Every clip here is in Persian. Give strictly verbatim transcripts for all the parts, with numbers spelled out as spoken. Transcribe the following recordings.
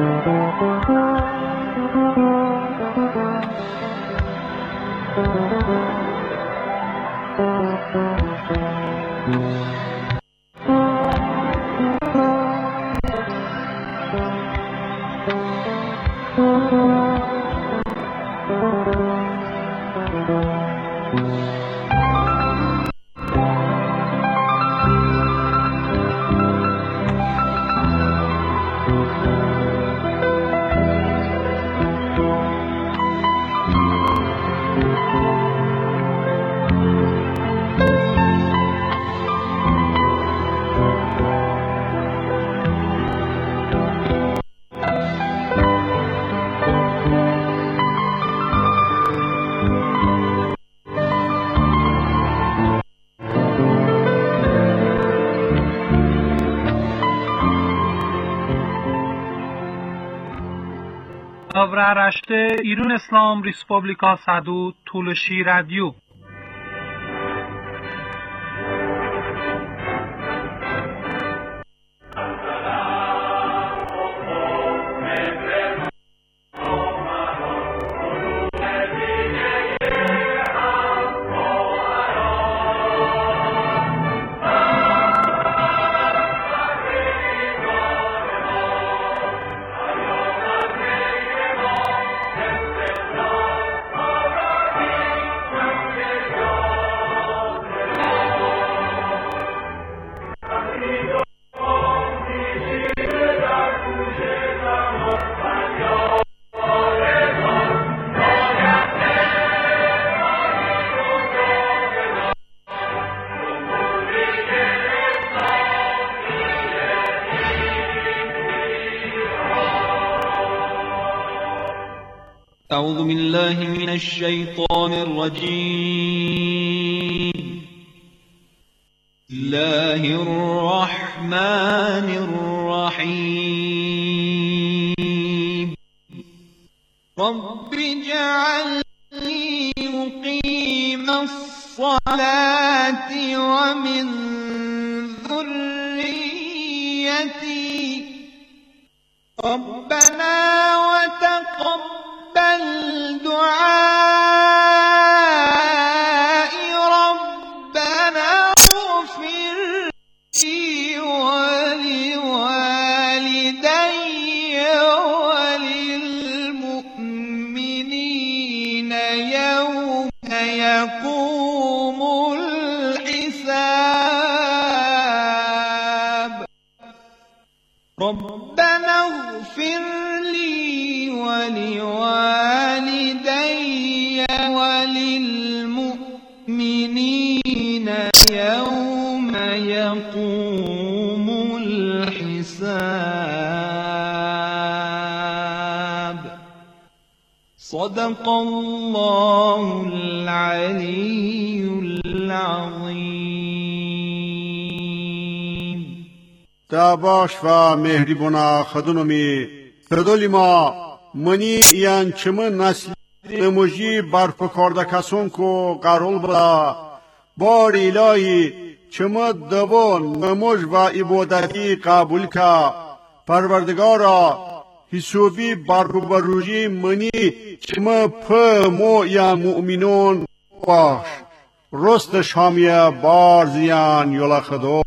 Avraashte Irun Islam Respublika Sadu Tulushi Radio. أعوذ بالله من الشيطان الرجيم. الله الرحمن الرحيم. رب اجعلني مقيم الصلاة ومن ذريتي ربنا وتقبل دعاء ربنا اغفر لي ولوالدي وللمؤمنين يوم يقوم الحساب. ربنا اغفر لي ولوالدي وللمؤمنين يوم يقوم الحساب. صدق الله العلي العظيم. تاباش و مهربونا خدونومی پردولی ما منی یان چمن نسل نموجی برپکارده کسون کو قرول بدا بار الهی چمن دبون نموج و عبادتی قبول کا پروردگارا حسابی برپروجی منی چمن پمو یا مؤمنون باش رست شامیه بار زیان یولا خدو.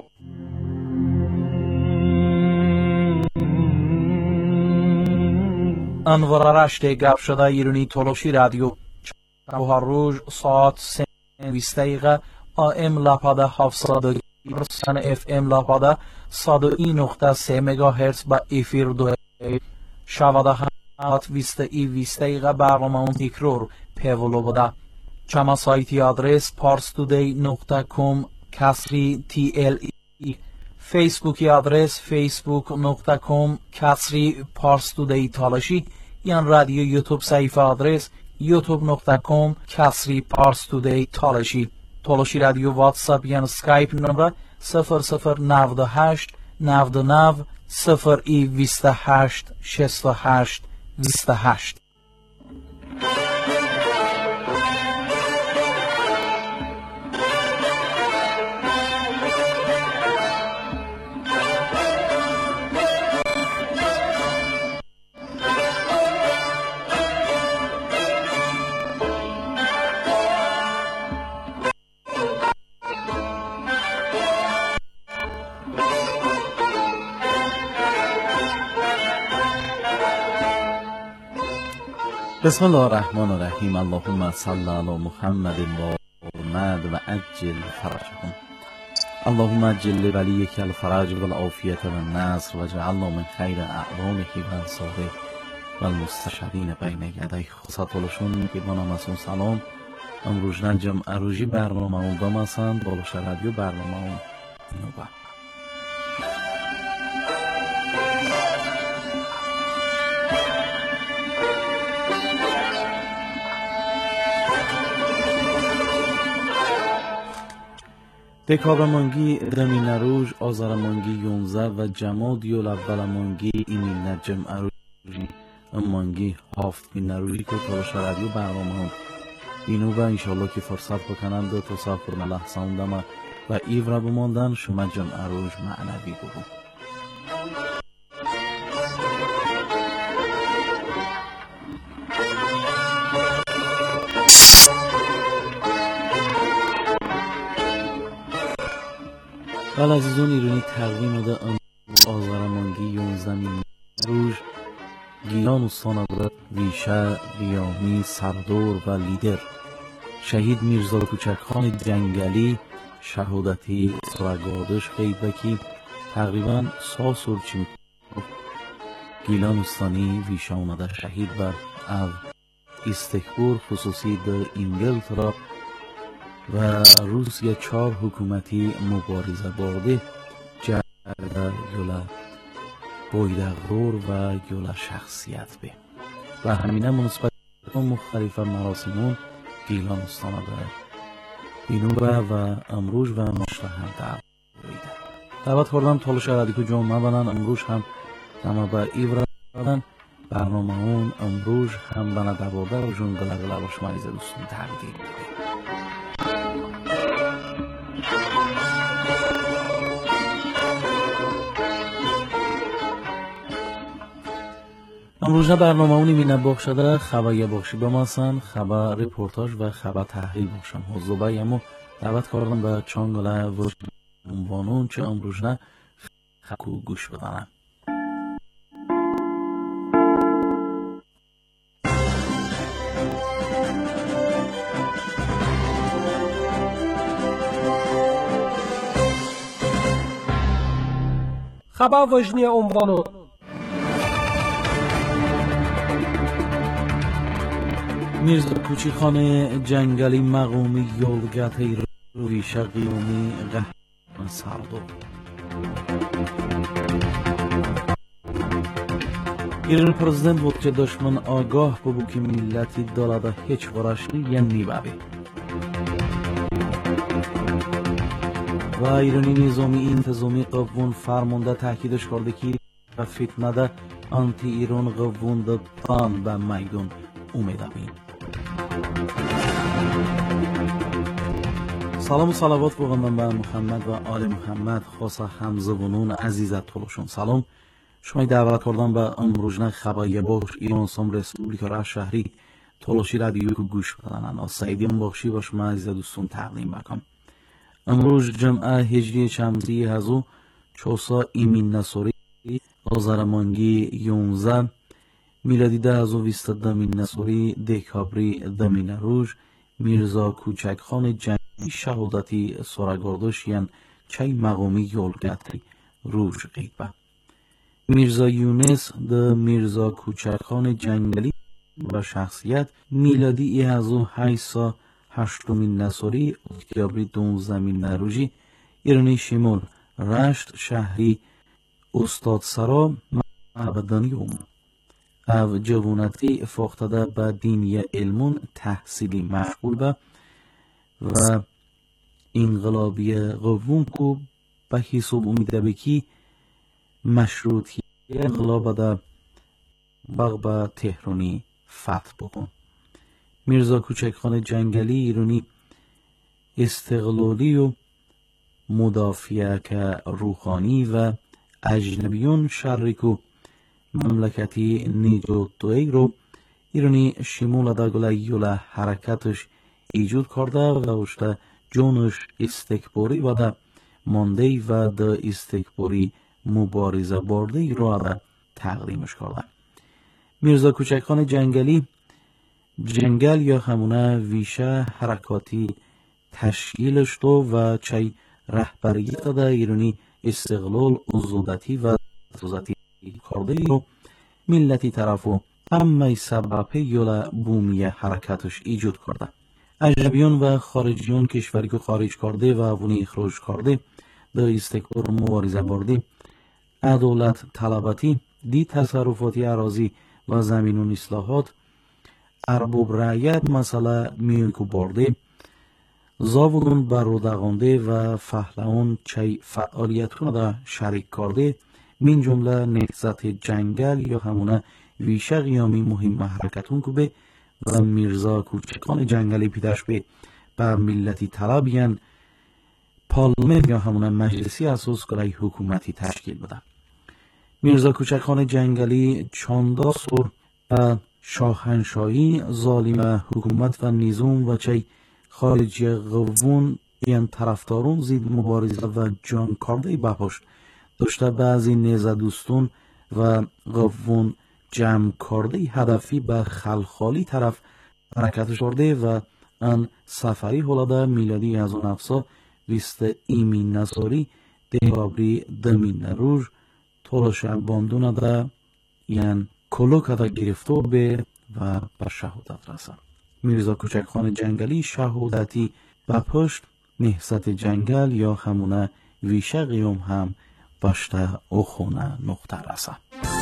انوار رشته گپ شده ایرانی تولوشی رادیو چهار روز ساعت سه بیست دقیقه آم لاپاده هفتصد سن اف ام لاپاده صد و این نقطه سه مگاهرتز با افیر دو شواده هات بیست ای بیست دقیقه برنامه اون تکرار پیولو بوده. چما سایتی آدرس پارستودی نقطه کم کسری تی ال ای. فیسبوکی آدرس فیسبوک نقطه کم کسری پارستودی تالشی. یان رادیو یوتیوب صفحه آدرس یوتیوب نقطه کم کسری پارستودی تالشی. تالشی رادیو واتساپ یان سکایپ نمره صفر صفر نود و هشت نود و نه صفر ای بیست و هشت شصت و هشت بیست و هشت. بسم الله الرحمن الرحیم. اللهم صل علی محمد و آمد و عجل فرجهم. اللهم عجل ولیک الفرج و العافیت و النصر و جعلنا من خیر اعوانه و انصاره و المستشهدین بین یدی. خصوصاتشون که با نامسون سلام امروز نجم اروجی برنامه اون دامسند بالوش رادیو برنامه اون نوبه دکابر مانگی دمی نروژ آذر مانگی یونزه و جمادی و اول مانگی ایمی نجم اروژی مانگی هفت می نروژی که تلاش رادیو برنامه هم اینو و انشالله که فرصت بکنم دو تا سافر ملح ساندم و ایو بماندن شما جم اروژ معنوی بگو. بله عزیزان ایرانی تقویم ده آذر مانگی یونزده می نروژ گیلان استان ابرد ویشه قیامی سردور و لیدر شهید میرزا کوچکخان جنگلی شهادتی سرگادش غیبکی تقریبا سا سرچی گیلان استانی ویشه آمده شهید بر او استکبور خصوصی در انگلترا و روسیه چهار حکومتی مبارزه برده جرده یولا بایدغرور و یولا شخصیت به و همینه مناسبت مختلف مراسمون گیلان استانه داره اینو و امروز و مشتهم در بایده دعوت خوردم تالش رادیو جمعه بنن امروز هم دمه به ایو ردن برنامه اون امروز هم بنا دباده و جون گلر گلر باش مریضه دوستون تقدیم بده. امروز برنامه اونی می نباخ شده خبر یه باخشی بماسن خبر رپورتاج و خبر تحلیل باشم حضوبه یمو دعوت کردم به چانگله و عنوانون چه امروز نه خبر گوش بدنم. خبر وجنی عنوانون میرزا کوچکخان جنگلی مقامی یولگته روی شقیومی قهرمان سردو ایران پرزیدنت بود که دشمن آگاه ببو که ملتی دالاده هیچ ورشتی یا نیبابی و ایرانی نظامی انتظامی قوون فرمانده تاکیدش کرده که فتنه ده آنتی ایران قوون ده تان به میدان اومده بین. سلام و صلوات بگم به محمد و آل محمد خاصه همزبانان عزیزت طولشون سلام شما دعوت کردم به امروزنه خبری باش ایران سام رسپوبلیکا را شهری طولشی رادیوی که گوش بدنن از سعیدیم باشی با شما عزیزت دوستون تقدیم بکنم. امروز جمعه هجری شمسی هزو چوسا ایمین نصوری آذر مانگی یونزده میلادی ده هزار و بیست دمین نصوری دکابری دمین روژ میرزا کوچکخان جنگلی شهادتی سرگردش یعن چای مقامی یولگتری روژ غیبه میرزا یونس ده میرزا کوچکخان جنگلی و شخصیت میلادی هزار و هشتصد و هشتمین نصوری اکتبری دونزدمین نروژی ایرانی شمال رشت شهری استاد سرا معبدانی اوم او جوانتی فاختده به دینی علمون تحصیلی مشغول به و انقلابی قوون کو به حساب امیده بکی مشروطی انقلاب ده بغب تهرانی فتح بکن. میرزا کوچکخان جنگلی ایرانی استقلالی و مدافع که روحانی و اجنبیون شرکو مملکتی نیجوتوی رو ایرانی شمول داگل یولا حرکتش ایجود کرده و اوشته جونش استکباری و ده مانده و ده استکباری مبارزه برده رو ده تقدیمش کرده. میرزا کوچکخان جنگلی جنگل یا همونه ویشه حرکاتی تشکیلش دو و چای رهبریت دا ایرانی استقلال ازودتی و ازودتی کرده رو ملتی طرفو همه سببه یولا بومی حرکتش ایجاد کرده. اجنبیان و خارجیان کشوری که خارج کرده و اونی اخراج کرده در استقلال مبارزه برده، عدالت طلبتی، دی تصرفاتی اراضی و زمینون اصلاحات، ارباب رعیت مسئله میانکو برده، زاودون برودغانده و فهلون چای فعالیتون دا شریک کرده، من جمله نهضت جنگل یا همونه ویشه قیامی مهم حرکتون که به و میرزا کوچکان جنگلی پیداش به بر ملتی طلبیان پارلمان یا همونه مجلسی اساس کرای حکومتی تشکیل بده. میرزا کوچکان جنگلی چاندا سور و شاهنشاهی ظالم حکومت و نظام و چای خارجی قوون این طرفدارون زید مبارزه و جان کرده بپاشت داشته بعضی نیزه دوستون و قوون جمع کرده هدفی به خلخالی طرف حرکتش کرده و ان سفری هلاده میلادی از اون افسا ویست ایمین نصاری دهرابری دمین روژ طولش باندون ده یعن کلو کده گرفتور به و به شهودت رسه. میرزا کوچکخان جنگلی شهودتی و پشت نهضت جنگل یا همونه ویشه قیوم هم باشته او خونه نقطه رسه.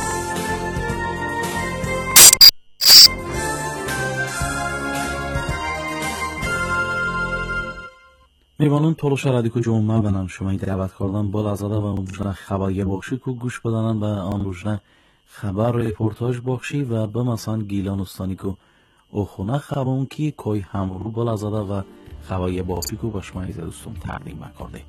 میبانون طولش رادیو جمعه بنام شمایی دعوت کردن با لحظه و اون روزنه خبری بخشی که گوش بدانن و آن روزنه خبر رپورتاج بخشی و به مثلا گیلان استانی که او خونه خبرون که کوی همرو با لحظه و خبری بخشی که با شمایی دوستون تقدیم کرده.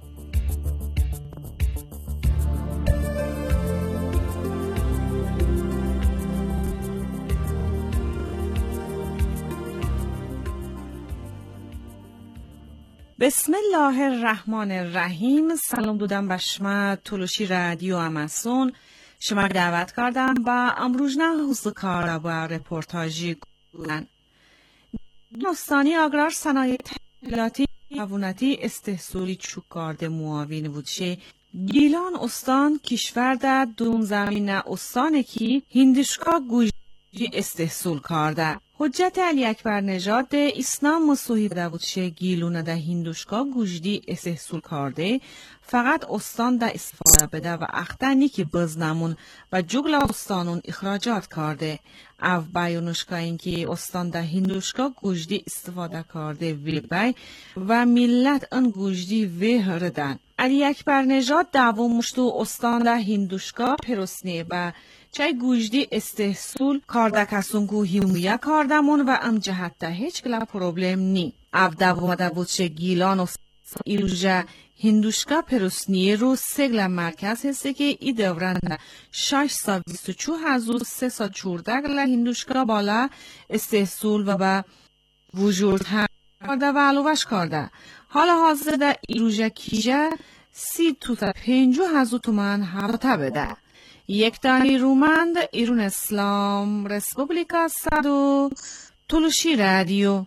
بسم الله الرحمن الرحیم. سلام دودم به شما تلوشی رادیو امازون. شما دعوت کردم با امروزنه حوصله کار با رپورتاجی کنن. دوستانی آگرار صنایع تشکیلاتی عوونتی استحصولی چوب کرده معاون بودشه. گیلان استان کشور در دوم زمین استانه که هندشکا گوشی استحصول کرده. حجت علی اکبر نژاد اسلام مسیحی بوده بودشه گیلونه ده هندوشکا گوجدی استحصول کرده فقط استان ده استفاده بده و اختنی که بزنمون و جگل استانون اخراجات کرده. او بیانشکا اینکه استان ده هندوشکا گوجدی استفاده کرده وی بای و ملت ان گوجدی وهردن. علی اکبر نژاد دعوا مشتو استان ده هندوشکا پروسنه و چای گوجدی استحصول کارده کسونگو هیمویا کاردمون و ام جهت ده هیچ کلا پروبلم نی. او دوامده بودشه گیلان و ایروژه هندوشکا پروسنیه رو سگل مرکز هسته که ای دورن شش سا بیست و چو هزار سه سا چورده گل هندوشکا بالا استحصول و با وجود هم کرده و علوش کرده. حالا حاضر ده ایروژه کیجه سی توتا پنجو هزار تومن هفته بده. یک دانی رومند ایرون اسلام رسپوبلیکا صدو تلوشی رادیو.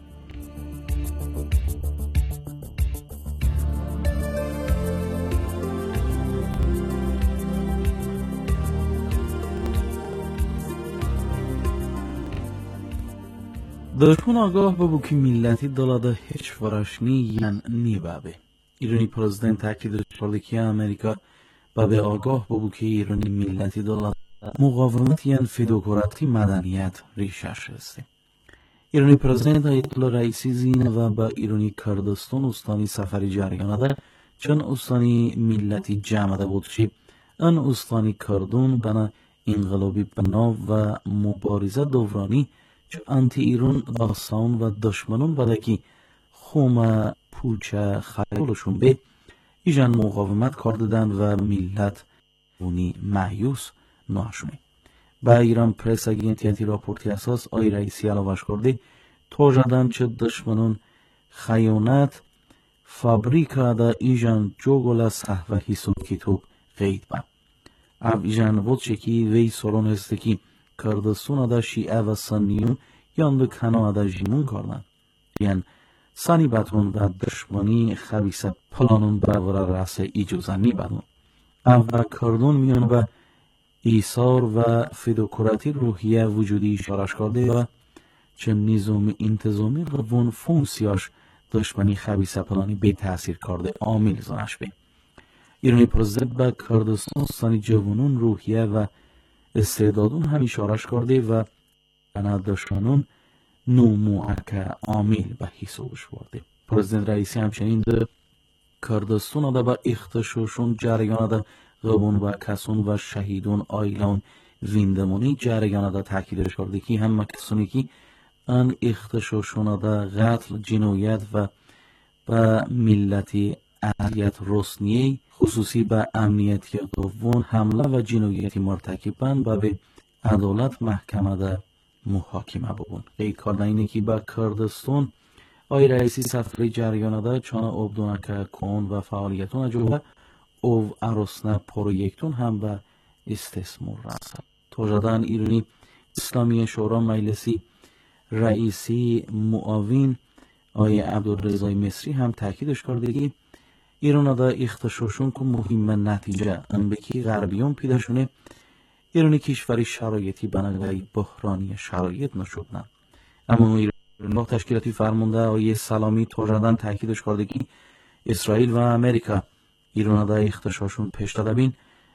دشمن آگاه بابو که ملتی دلاده هیچ فراشنی یعن نی بابه. ایرانی پرزیدنت تاکید کرده که امریکا و به آگاه بابو که ایرانی ملتی دولت مقاومت یعن فدوکراتی مدنیت ریشش هسته. ایرانی پرزیدنت آیت الله رئیسی زین و با ایرانی کردستان استانی سفری جریانه ده چون استانی ملتی جمعه بود چی ان استانی کردون بنا انقلابی بنا و مبارزه دورانی چون انتی ایران داستان و دشمنون بده که خومه پوچه خیالشون به ایجان مقاومت کردن و ملت اونی مایوس ناشونه. با ایران پرس اگینتیتی راپورتی اساس آی رئیسی علاوش کرده تو جدن چه دشمنون خیانت فابریکا دا ایجان جوگل صحوه حساب کتاب قید با. او ایجان بود چه که وی سرون هسته که کردستون دا شیعه و سنیون یان به Kanada jimun kardan. یان سانی باتون و دشمنی خبیث پلانون برای رأس ایجوزنی بدون. اول کردون میان و ایثار و فدوکراتی روحیه وجودی اشارش کرده و چه نظام انتظامی روون فونکسیاش دشمنی خبیث پلانی به تأثیر کرده عامل زنش به. ایرانی پرزدنت با کردستان سانی جوانون روحیه و استعدادون هم اشارش کرده و بنا دشمنون نومو که عامل به حسابش برده. پرزیدنت رئیسی همچنین ده کردستان ده با اختشاشون جریان ده غبون و کسون و شهیدون آیلان ویندمونی جریان ده تاکیدش کرده که هم کسانی که ان اختشاشون ده قتل جنایت و با ملتی اذیت رسنیه خصوصی به امنیتی قوون حمله و جنایتی مرتکبن و به عدالت محکمه ده محاکمه ببون. قید کردن اینه که با کردستان آی رئیسی سفری جریان ده چون ابدونه که کون و فعالیتون جوه او عرصنا پرویکتون هم به استثمار رسد. توجدان ایرانی اسلامی شورا مجلسی رئیسی معاون آی عبدالرضای مصری هم تاکیدش کرده که ایران دا اختشاشون که مهم نتیجه انبکی غربیون پیدا شونه ایرانی کشوری شرایطی بنابرای بحرانی شرایط نشدن. اما ایران تشکیلاتی فرمانده آیه سلامی توجدن تاکیدش کرده که اسرائیل و امریکا ایران دا اختشاشون پیش داده بین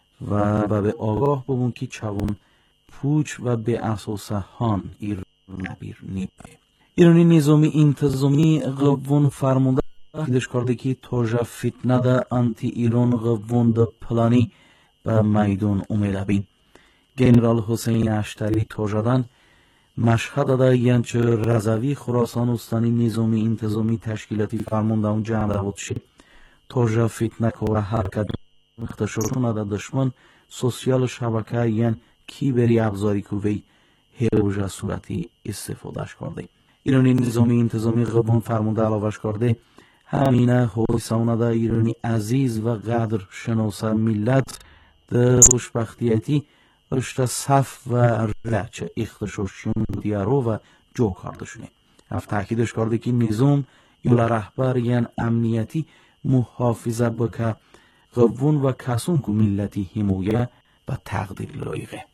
و به آگاه ببون که چون پوچ و به اساس هان ایران نبیر نیبه. ایرانی نظامی انتظامی قوون فرمانده تاکیدش کرده که توجه فتنه دا انتی ایران قوون دا پلانی به میدان اومده بین. گنرال حسین اشتری توجدن مشهد دا ینچه رضوی خراسان استانی نظامی انتظامی تشکیلاتی فرمانده اون جمع بود شد. توجه فتنه که و حرکت اختشاشون دا دشمن سوسیال شبکه ین کی بری ابزاری که وی هروژه صورتی استفادهش کرده. ایرانی نظامی انتظامی قوون فرمانده علاوش کرده همینه حویسانه دا ایرانی عزیز و قدر شناسه ملت در خوشبختیتی رشته صف و رچه اختشاشون دیارو و جو کردشونه. اف تاکیدش کرده که نظام یولا رهبر یعن امنیتی محافظه بکه قوون و کسون که ملتی حمایه و تقدیر لایقه.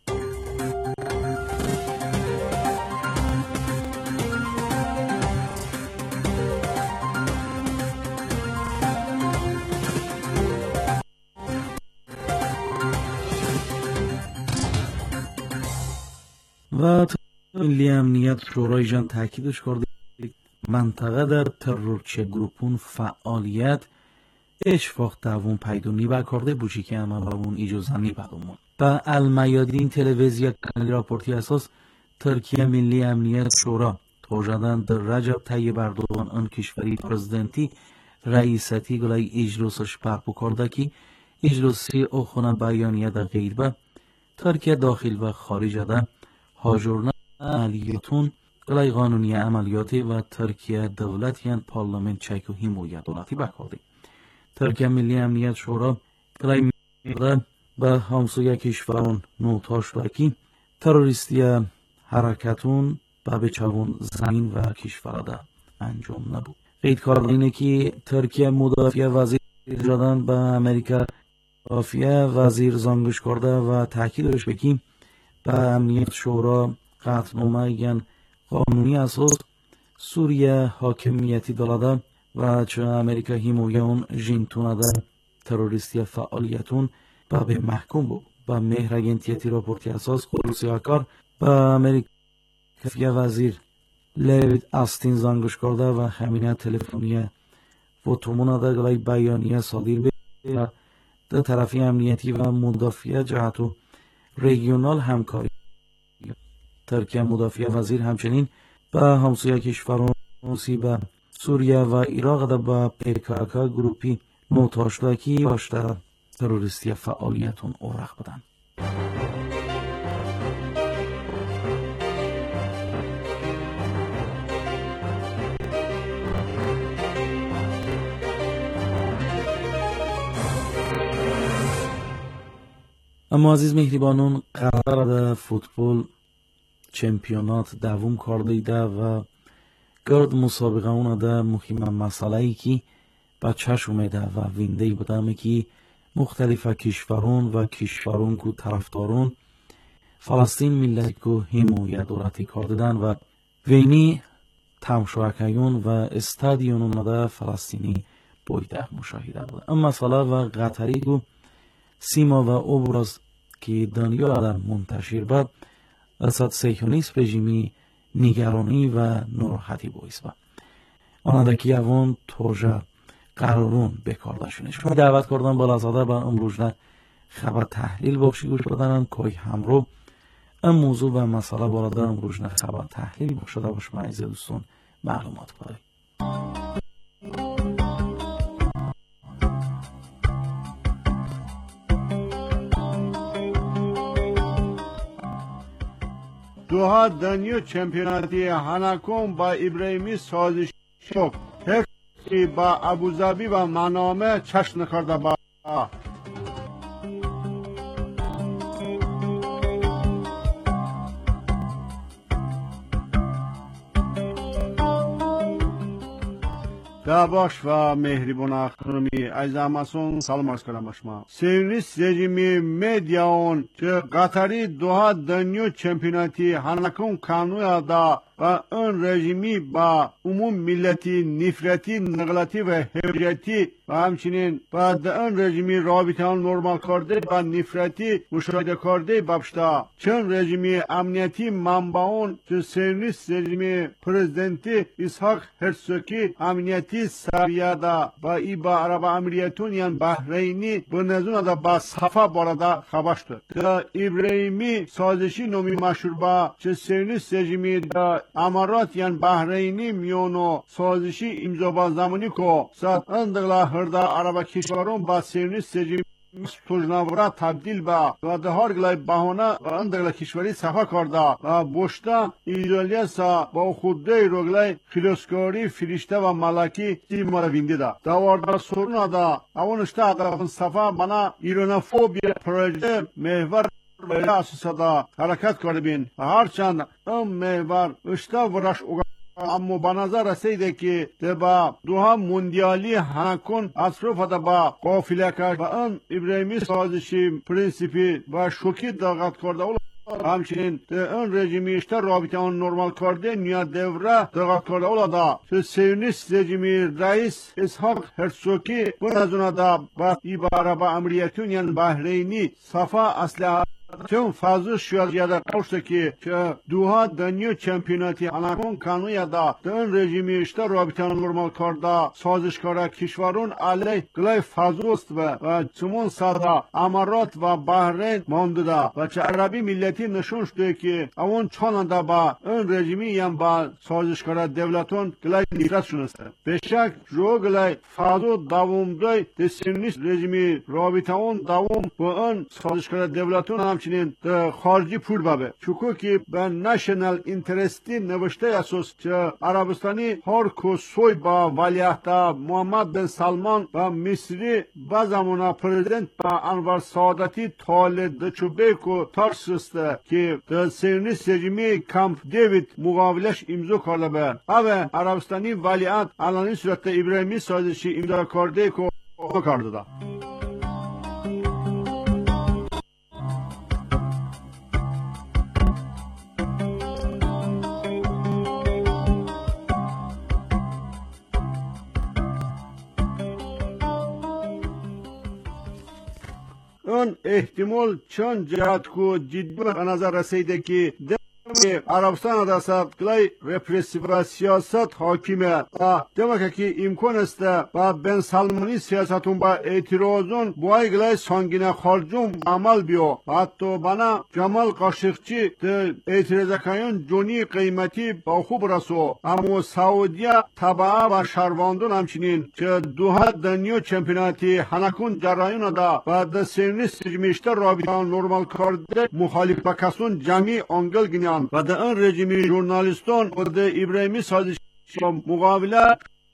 و ملی امنیت شورای جان تاکیدش کرده منطقه در ترورچه گروپون فعالیت اشفاق دوون پیدا نیبه کرده بوچی که اما با اون اجازه نیبدومون. با المیادین تلویزیا کانال راپورتی اساس ترکیه ملی امنیت شورا توجدن در رجب طیب اردوغان ان کشوری پرزیدنتی رئیستی گلای اجلاسش برپا کرده که اجلاسی اخونا بیانیه در غیر به ترکیه داخل و خارج ده هاجرنا عملیاتون گلای قانونی عملیاتی و ترکیه دولت یعن پارلمان چک و حمایت دولتی بکرده. ترکیه ملی امنیت شورا گلای میده به همسوی کشوران نوتاش داکی تروریستی حرکتون به بچون زمین و کشور ده انجام نبود. قید کار اینه که ترکیه مدافع وزیر جدن به امریکا مدافع وزیر زنگش کرده و تاکیدش بکیم به امنیت شورا قطعنامه یعن قانونی اساس سوریه حاکمیتی داده و چه امریکا حمایه اون جنتونه ده تروریستی فعالیتون با به محکوم بود. با مهر اگنتیتی راپورتی اساس خلوصی آکار با امریکا وزیر لیوید استین زنگش کرده و همینه تلفنیه و تومونه ده گلای بیانیه صادر به ده طرفی امنیتی و مدافع جهت و ریگیونال همکاری. ترکیه مدافع وزیر همچنین به همسایه کشوران به سوریه و عراق ده با پیکاکا گروپی نوتاشتاکی باشده تروریستی فعالیتون اورق بدن. اما عزیز مهربانون قرار ده فوتبال چمپیونات دوم کردیده و گرد مسابقه اون ده مهم مسئله ای که بچهش اومده و وینده بودم که مختلف کشورون و کشورون که طرفدارون فلسطین ملت که حمایت دولتی کردن و وینی تماشاگران و استادیون اومده فلسطینی بویده مشاهده بود. اما مسئله و قطری که سیما و ابراز که دنیا در منتشر بود اصد سیونیست رژیمی نگرانی و ناراحتی باعث بود. آنها که اوان توجه قرارون بکاردشونه. شما دعوت کردن بالازاده با امروزنه خبر تحلیل بخشی گوش بدنن که همرو این موضوع و مسئله بالا امروزنه خبر تحلیل بخشده باش معیز دوستون معلومات کنید. دوها دنیا چمپیوناتی هنکون با ابراهیمی سازش شد. حکمی با ابوظبی و منامه چشم کرده با باش و مهربان خانمی عزیز همسون سلام عرض کنم با شما. سیونیست رژیمی میدیاون که قطری دوها دنیا چمپیوناتی هنکون کانویا دا و اون رژیمی با عموم ملتی نفرتی نقلتی و هجرتی و همچنین بعد اون رژیمی رابطه آن نرمال کرده و نفرتی مشاهده کرده بابشتا چون رژیمی امنیتی منبعون که سیونیست رژیمی پرزیدنتی اسحاق هرتزوگی امنیتی سویه دا و ای با عرب امیریتون یعنی بحرینی به نزون دا با صفا بارده خبر شد که ابراهیمی سازشی نومی مشهور با که سیونیست رژیمی دا امارات یعنی بحرینی میونو سازشی امضا با زمانی که ساعت اندقلا هرده عرب کشورون با سیونیست رژیمی توجناورا تبدیل با و دهار گلای بهانه و اندقلا کشوری صفا کرده و بوشتا ایزولیسا با خودده روگلای خلوسکاری فرشته و ملکی تی مرا وینده دا دوارده سورنا دا اونشتا اقلافن صفا بنا ایرونافوبیا پروژه محور به اساس دا حرکت کرده بین هرچند ام محور اشتا ورش اوگا اما به نظر رسیده که با دوها موندیالی هنکون اطراف دا با قافله کرد و اون ابراهیمی سازشی پرینسیپی و شوکی داغت کرده همچنین اون رژیمی اشتا رابطه آن نرمال کرده نیا دوره داغت کرده اولا دا سیونیست رژیمی رئیس اسحاق هرتزوگی بر از اون دا با ایباره با امریتون یعنی بحرینی صفا اصلی چون فازو شوید یاده قوشته که دوها دنیا چمپیوناتی هنکون کانویا دا دن رژیمی اشتا رابطه نرمال کرده سازشکاره کشورون علی گلای فازوست و چمون سادا امارات و بحرین مانده دا و چه عربی ملتی نشون شده که اون چاننده با اون رژیمی یم با سازشکاره دولتون گلای نفرت شونسته بشک جو گلای فازو دوم دوی دسیونیست رژیمی رابطه اون دوم با اون سازشکاره دولتون هم همچنین خارجی پول بابه چوکو که به نشنل اینترستی نوشته اساس که عربستانی هر کو سوی با ولیعهد محمد بن سلمان و مصری با زمان پرزیدنت با انور سعادتی تال دچوبه کو ترسسته که در سیونیست رژیمی کمپ دیوید مقابلش امضا کرده به اوه عربستانی ولیعهد علنی صورت ابراهیمی سازشی امضا کرده کو کرده ده اون احتمال چند جهت کو جدی به نظر رسیده که عربستان دست گلای رپرسیو و سیاست حاکمه و دمکه که امکان است و بن سلمانی سیاستون با اعتراضون بای گلای سانگینه خارجون عمل بیو حتی بنا جمال قاشقچی اعتراض کایون جونی قیمتی با خوب رسو اما سعودیه تبعه و شرواندون همچنین که دوها دنیا چمپیوناتی هنکون جرایون دا و د سیونیست رژیمیشتر رابطه نرمال کرده مخالف کسون جمعی انگل گنیان و در این رژیمی ژورنالیستان و در ابراهیمی سازش مقابله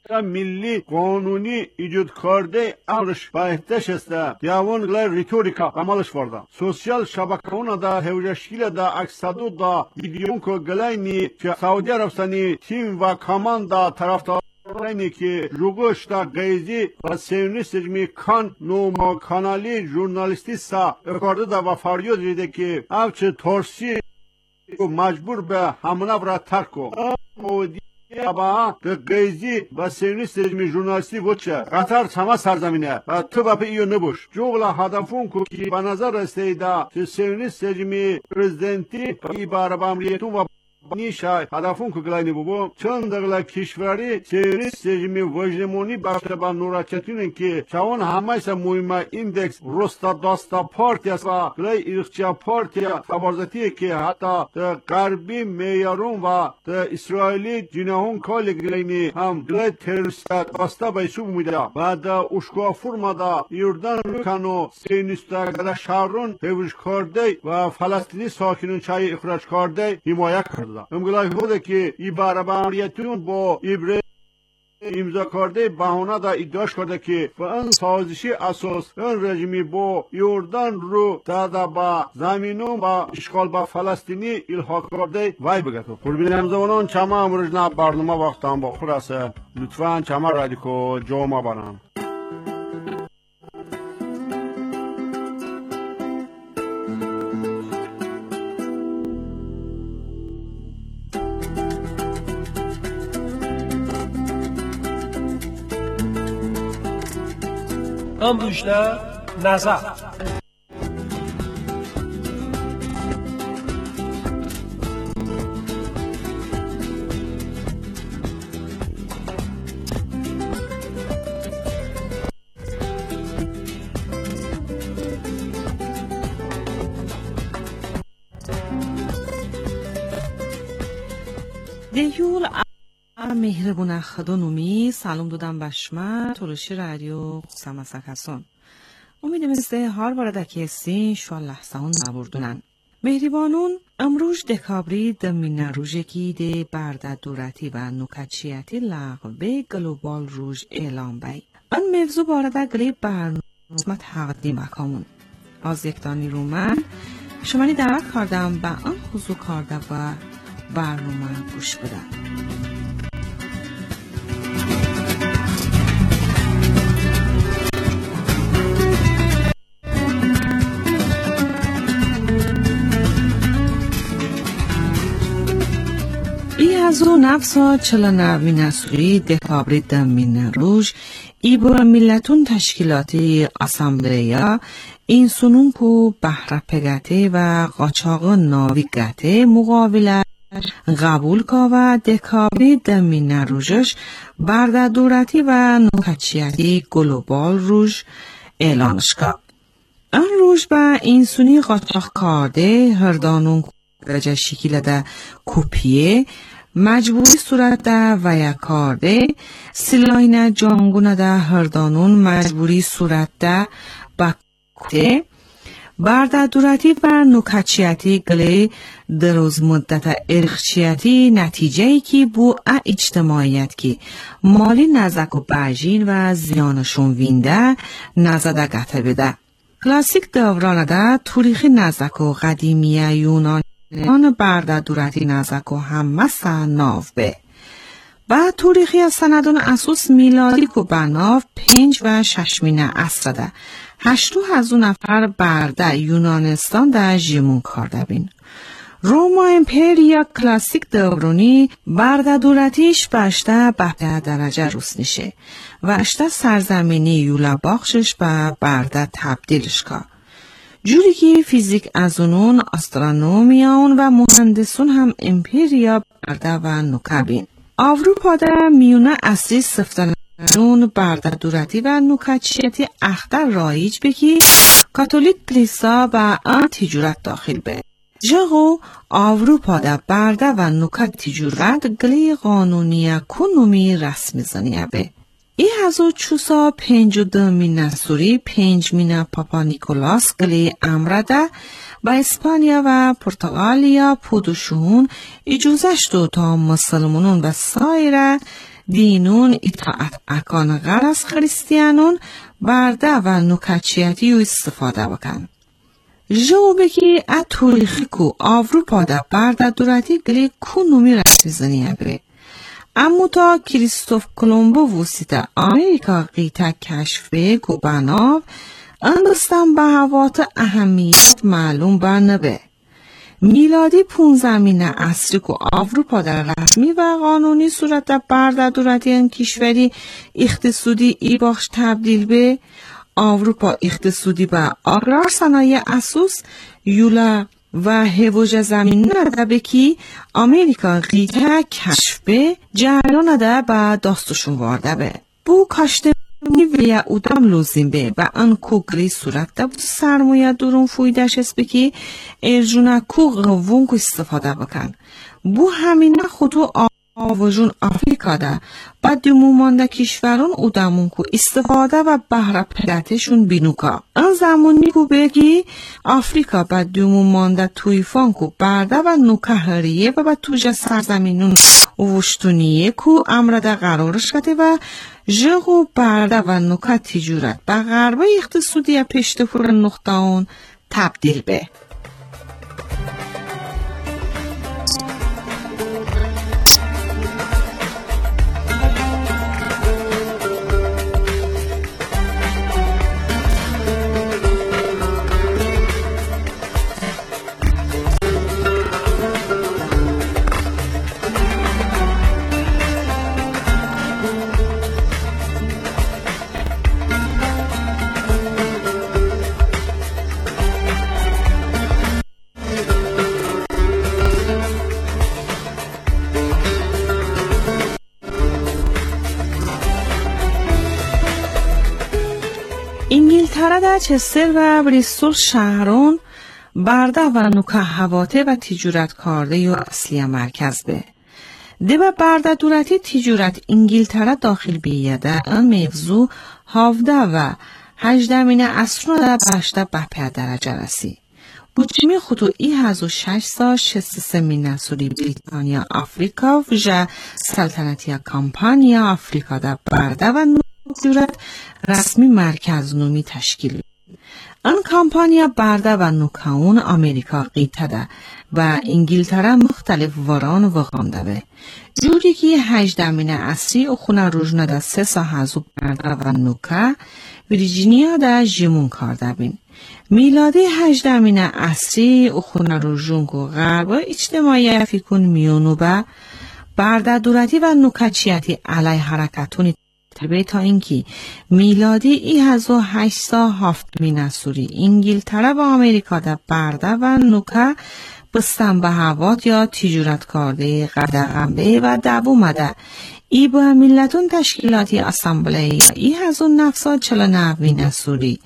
milli qonuni icud karde amrış bahtəş əstə yavun qılar ritorika qamalış varda. Sosyal şabakavuna da hevreşkile da aksadu da videon ko gılayni ki Saudi Arabistan'ı tim ve komanda taraftar aynı ki Rugoş'ta Geyzi ve Sevni Secmi Kan Numa kanali jurnalisti sa yukarıda da vafarıyor dedi ki avçı torsi mecbur be hamına bırak tarko. O Aba Geyzi ve Sevni Secmi jurnalisti voçe Katar sama sarzamine ve tıbapı iyo nebuş. Joğla hadafun ku ki banazar esteyda Sevni Secmi prezidenti ibara bamriyetun ve Nişay hadafun kukulayni bu çandırla kişveri seyri sejimi vajlemoni başlaba nuraçetinin ki çavun hamaysa muhimma indeks Rosta Dosta Partiyası ve irkçı partiya habarzatiye ki hatta garbi meyarun ve İsraili cinahun koleglerini ham gıray teröristler basta baysu umida ve da uşkuğa furmada Yurdan Rükano Seynüsta gada şarun hevriş kardey ve Falastini sakinin çayı ihraç kardey himaya kırdı. امگلای خود که ای برابریتون با ایبره امضا کرده بهانه دا ادعاش کرده که و این سازشی اساس این رژیمی با یوردان رو داده با زمینون با اشغال با فلسطینی الحاق کرده وای بگتو قربین همزمانان چما امروزنا برنامه وقتان با خلاصه لطفاً چما رادیکو جامع بانم امروزنا نظر دیول مهربون خدانومی سلام دادم بشما تولوشی رادیو سمسکسون امیدimizde har baradaki esi şu lahzaun naburdunun. Mehribanun امروز دکابری دمینه روژگی ده برده دورتی و نکچیتی لغو به گلوبال روژ اعلام بی. آن موضوع بارده گلی برنامه تقدیم اکامون. از یک دانی رو من شمانی دعوت کردم به آن حضور کرده و برنامه گوش بدم. از او نفسا چلا نوی نسوی دکابری دمین روش ای با ملتون تشکیلاتی اسامبلیا این سنون کو بحر پگته و قاچاق ناوی گته مقابله قبول کا و دکابری دمین روشش برده دورتی و نوکچیتی گلوبال روش اعلانش کا. آن روش با این سنی قاچاق کارده هردانون درجه شکیل ده کوپیه مجبوری صورت ده و یکارده سلاین جانگونه ده هردانون مجبوری صورت ده بکته برده دورتی و نوکچیتی گلی دروز مدت ارخچیتی نتیجه ای که بو اجتماعیت که مالی نزک و بجین و زیانشون وینده نزده گته بده. کلاسیک دورانه ده توریخی نزک و قدیمی یونان آن برده دورتی نزک و همه سا ناف به. با توریخی از سندان اساس میلادی که بناف پنج و ششمینه اصده. هشتو هزو نفر برده یونانستان ده جیمون کرده بین. روما امپریا کلاسیک دورانی برده دورتیش بشته به درجه روس نیشه و اشته سرزمینی یولا باخشش به برده تبدیلش که. جوری که فیزیک از اونون استرانومیان و مهندسون هم امپریا برده و نکبین. اروپا در میونه اصلی سفتلانون برده دورتی و نکچیتی اختر رایج بکی کاتولیک کلیسا و آن تجارت داخل به. جاگو اروپا در برده و نکت تجارت گلی قانونی کنومی رسمی زنیه به. ای هزو چوسا پنج و دو مین سوری پنج مین پاپا نیکولاس گلی امرده با اسپانیا و پرتغالیا پودشون اجازهش دو تا مسلمانون و سایر دینون اطاعت اکان غیر از خریستیانون برده و نکچیتی و استفاده بکن. جو بکی ات تاریخی کو آوروپا دا برده دورتی گلی کو نومی رسمی زنیه بره. اما تا کریستوف کلمبو وسیطه آمریکا قیتا کشف به کو بناو اندستان به هوات اهمیت معلوم برنبه. میلادی پونزدهمین عصری که آوروپا در رسمی و قانونی صورت در برده دورتی این کشوری اقتصادی ای باخش تبدیل به آوروپا اقتصادی به آگرار صنایع اساس یولا و هوج زمین نده بکی امریکا قیتا کشف به جریان نده به داستشون وارده به بو کاشته ویا اودام لازم به و آن کوگلی صورت ده بود سرمایه درون فویدش است بکی ارجونا کو قوون کو استفاده بکن بو همینه خودو آواجون آفریقا ده بعد دیمو مانده کشورون اودامون کو استفاده و بهره پدتشون بینوکا آن زمانی کو بگی آفریقا بعد دیمو مانده تویفان کو برده و نوکهریه و بعد توجه سرزمینون وشتونیه کو امرده قرارش کده و جغو برده و نکات تجارت به غربه اقتصادی پشتفور نقطه اون تبدیل به انگلتره در چستر و بریستول شهرون برده و نوکه هواته و تجارت کرده و اصلی مرکز به ده برده دورتی تجارت انگلتره داخل بیاده این موضوع هفده و هجدهمین عصر در بشته به درجه رسی بچمی خودو ای هزو شش سال شست سمین نسولی بریتانیا آفریقا و جا سلطنتی کامپانیا آفریقا در برده و تجارت رسمی مرکز نومی تشکیل آن کامپانیا برده و نوکاون امریکا قیته ده و انگلتره مختلف وران و غانده به جوری که هجدهمین عصری اخونه روژنه ده سه سا هزو برده و نوکه ویرجینیا ده جیمون کرده بین میلادی هجدهمین عصری اخونه روژونگو غرب و اجتماعی فیکون میونو به برده دورتی و نوکچیتی علی حرکتونی به تا اینکه میلادی ای هزو هشتصد هفتمین عصری انگلتره و امریکا در برده و نوکه بستن به هوات یا تجارت کرده قدغنبه و دبو مده ای با ملتون تشکیلاتی اسامبلی ای هزو نفصد چل نوین عصری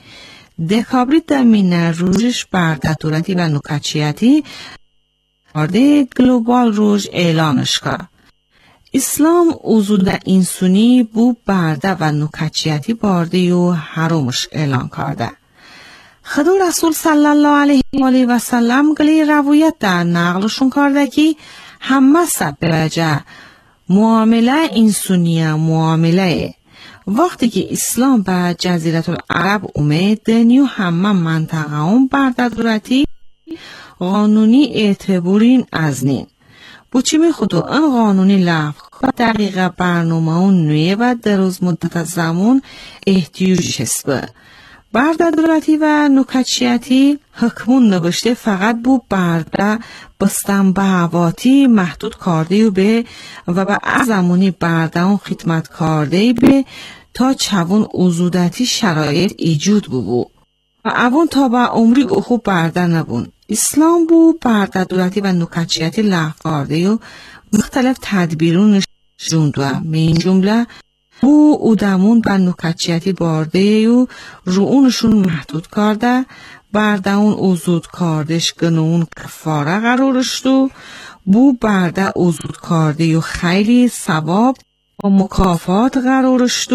دکابری دمین روژش برده دورتی و نوکچیتی کرده گلوبال روژ اعلانش کرد اسلام وجود انسانی بو برده و نوکچیتی بارده و حرامش اعلان کرده. خدا رسول صلی الله علیه و آله و سلم گلی روایت در نقلشون کرده که همه سب بوجه معامله انسانی معامله وقتی که اسلام به جزیره العرب اومد دنیو همه منطقه هم برده دورتی قانونی اعتبارین از نین بچمی خودو این قانونی لغو و دقیقه برنامه اون نویه و دراز مدت زمان احتیاجش هست به برده دولتی و نوکچیتی حکمون نوشته فقط بو برده بستن به هواتی محدود کرده به و به ازمونی برده اون خدمت کرده به تا چون اوزودتی شرایط ایجود بو بو و اون تا به عمری اخو برده نبون اسلام بو برده دولتی و نوکچیتی لغو کرده و مختلف تدبیرون جوند و من جمله بو اودمون به نوکچیتی بارده و روونشون محدود کرده برده اون اوزود کردش گنون کفاره قرارشت و بو برده اوزود کرده و خیلی ثواب و مکافات قرارشت و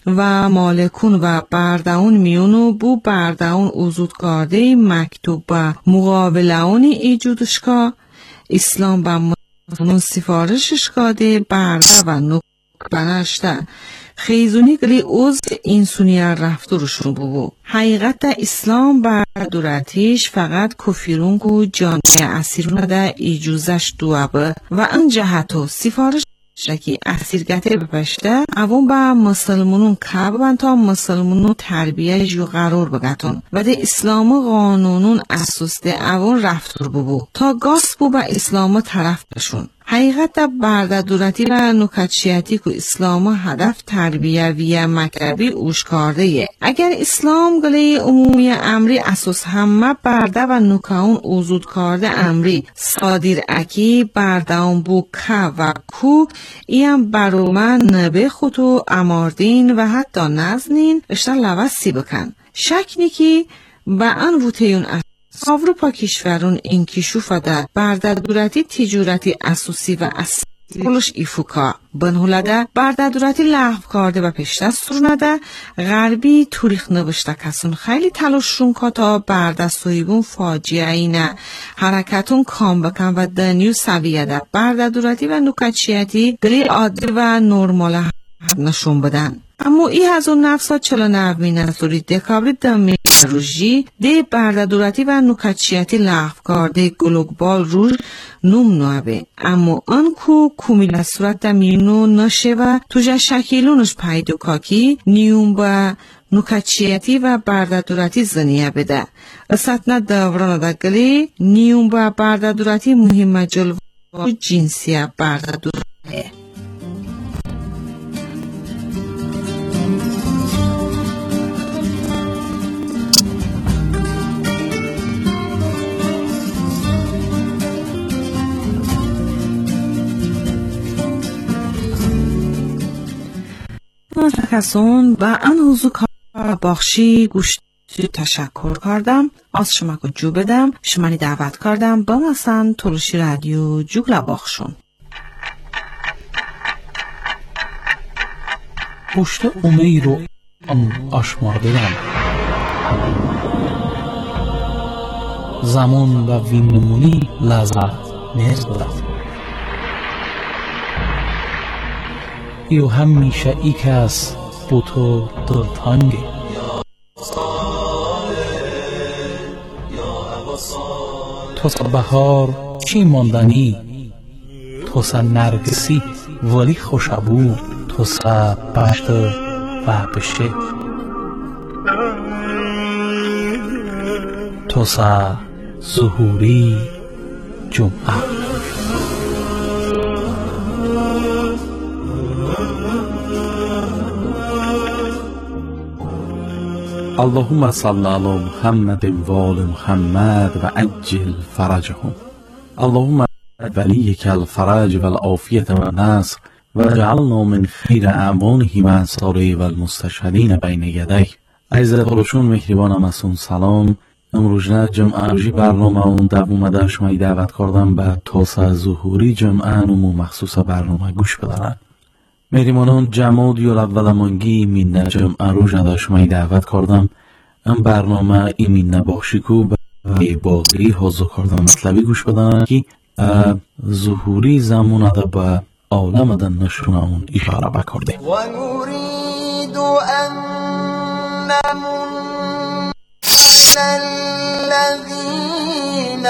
و مالکون و برداون میونو بو برداون اوزود کارده مکتوب و مقابلهونی ایجودشکا اسلام با مسلمون سفارشش کاده برده و نک بنشته خیزونی گلی اوز این سونیر رفتورشون بو. حقیقت اسلام بردورتیش فقط کفیرون و جامعه اسیرون ده ایجوزش دوابه و ان جهتو سفارش شکی اسیرگته بپشته اوون با مسلمونون کبن تا مسلمونون تربیه جو قرار بگتون و ده اسلام قانونون اساسده اوون رفتور بو تا گاس بو با اسلام طرف بشون. حقیقت در بردهدورتی و نکاتشیتی که اسلام هدف تربیوی مکتبی اوشکارده یه. اگر اسلام گله عمومی امری اساس همه برده و نکاون اوزود کارده امری صادر اکی بردهون بو که و کو ایم برومن نبه خودو اماردین و حتی نزنین اشتر لوثی بکن. شک نیکی با ان ووتیون آوروپا کشورون این کشوفه ده بردهدورتی تجارتی اساسی و اصلی کلش ایفوکا بنهولده بردهدورتی لغو کرده و پیشدست سرونده غربی توریخ نوشته کسون خیلی تلاششون که تا برده سویبون فاجعه اینه حرکتون کام بکن و دنیو سویه ده بردهدورتی و نکاتشیتی گلی عادی و نرمال نشون بدن. اما ای از اون نفسا چلا نوین از دوری دکابری دمی روژی دی بردهدورتی و نکاتشیتی لغو کرده گلوبال روژ نوم نوابه اما آن کو کومیل صورت دمینو نشه و توجه شکیلونش پیدو کاکی نیوم با نکاتشیتی و بردهدورتی زنیه بده اساتنا دوران دگلی نیوم با بردهدورتی مهم جلو جنسیه بردهدورتی کسون با ان حضور کار باخشی گوشت تشکر کردم از شما که جو بدم شمانی دعوت کردم با مثلا تلوشی رادیو جوگلا باخشون پشت امی رو آن آشمارده دم زمان و وینمونی لذت نیز دارد ایو همیشه ای کس بو تو دلتنگی تو سا بهار چی ماندنی تو سا نرگسی ولی خوشبو تو سا بشت و بشه تو سا ظهوری جمعه اللهم صل على محمد و آل محمد و عجل فرجهم. اللهم وليك الفرج والعافية والنصر وجعلنا من خير اعوانه و انصاره و المستشهدین بین یدیه. عزیز خودشون مهربانم ازون سلام. امروز نه جمعه روزی برنامه اون دوومده شمایی دعوت کردم به توسعه ظهوری جمعه نمو مخصوص برنامه گوش بدارن. مهریمانان جماد یا اول مانگی مینه جمعه روز نداشت شمایی دعوت کردم ام برنامه ای مینه باشی که به باقی حضو کردم مطلبی گوش بدارن که ظهوری زمان ده به عالم ده نشونه اون اشاره بکرده و نريد ان نمن الذين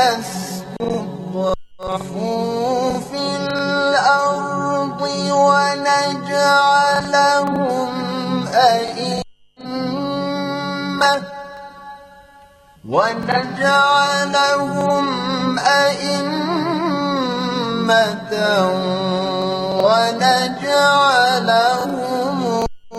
استضعفوا في الأرض ونجعلهم أئمة ونجعلهم أئمة ونجعلهم